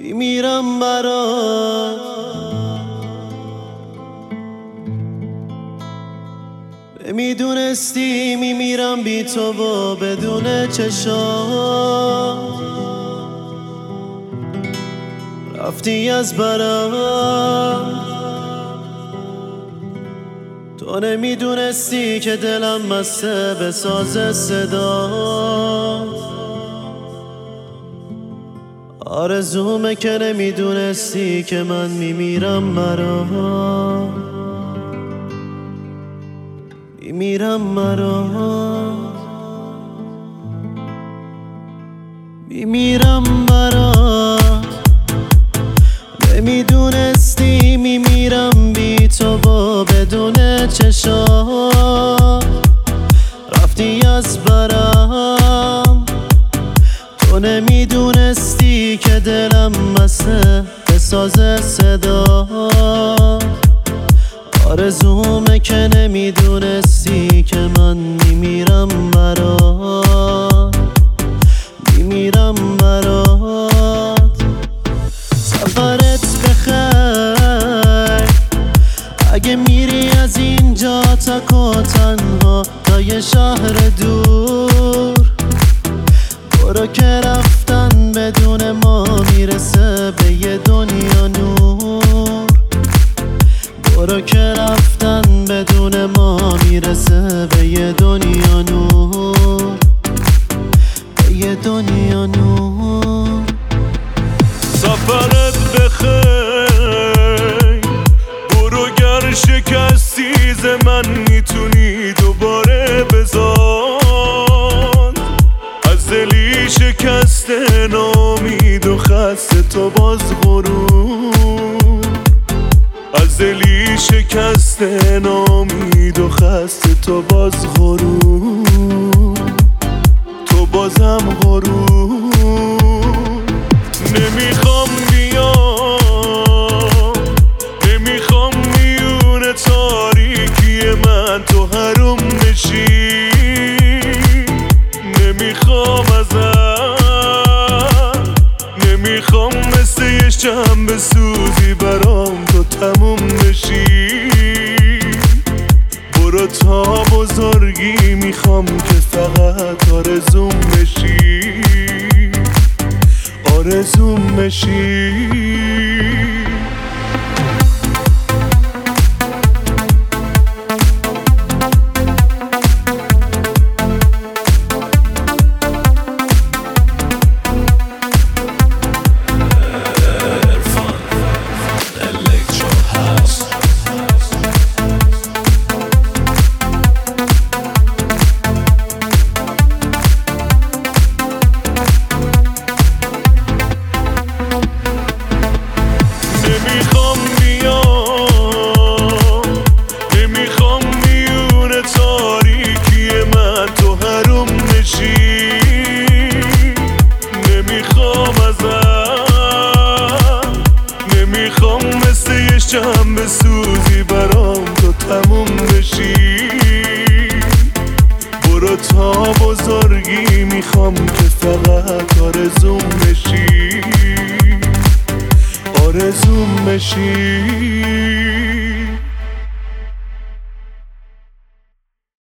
میمیرم برات. نمیدونستی میمیرم بی تو و بدون چشات. رفتی از برام، تو نمیدونستی که دلم مسته به ساز صدات. آرزومه که نمیدونستی که من میمیرم برات. میمیرم برات، میمیرم برات. نمیدونستی میمیرم بی تو و بدون چشات. رفتی از برام، تو نمیدونستی که دلم مسته به ساز صدات. آرزومه که نمیدونستی که من میمیرم برات. میمیرم برات. سفرت بخیر اگه میری از اینجا تک و تنها تا یه شهر دور. برو که رفتن بدون ما میرسه به یه دنیا نور. برو که رفتن بدون ما میرسه به یه دنیا نور. به یه دنیا نور. سفرت بخیر، برو گر شکستی ز من میتونی دوباره بزاد. از دلی شکسته نامید و خسته تو باز غرور. از دلی شکسته نامید و خسته تو باز غرور. تو بازم غرور. نمیخوام بیام، نمیخوام میونه تاریکی من تو حروم بشی. نمیخوام ازت، نمیخوام مثل یه شنبه سوزی برام تو تموم بشی. برو تا بزرگی میخوام که فقط آرزوم بشی. آرزوم بشی. نمیخوام بیام، نمیخوام میونه تاریکی من تو حروم بشی. نمیخوام ازت، نمیخوام مثل یه شنبه سوزی برام تو تموم بشی. برو تا بزرگی میخوام که فقط آرزوم بشی. آرزوم بشی.